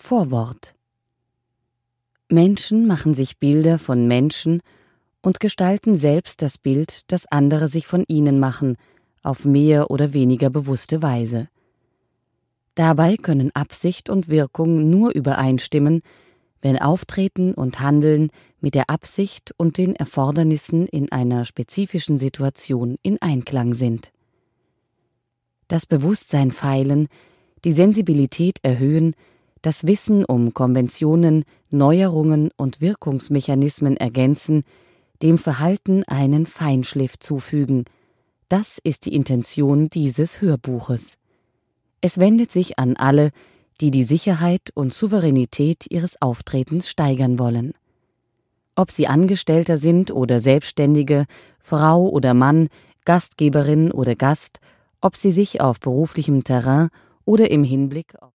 Vorwort. Menschen machen sich Bilder von Menschen und gestalten selbst das Bild, das andere sich von ihnen machen, auf mehr oder weniger bewusste Weise. Dabei können Absicht und Wirkung nur übereinstimmen, wenn Auftreten und Handeln mit der Absicht und den Erfordernissen in einer spezifischen Situation in Einklang sind. Das Bewusstsein feilen, die Sensibilität erhöhen, das Wissen um Konventionen, Neuerungen und Wirkungsmechanismen ergänzen, dem Verhalten einen Feinschliff zufügen. Das ist die Intention dieses Hörbuches. Es wendet sich an alle, die die Sicherheit und Souveränität ihres Auftretens steigern wollen. Ob sie Angestellter sind oder Selbstständige, Frau oder Mann, Gastgeberin oder Gast, ob sie sich auf beruflichem Terrain oder im Hinblick auf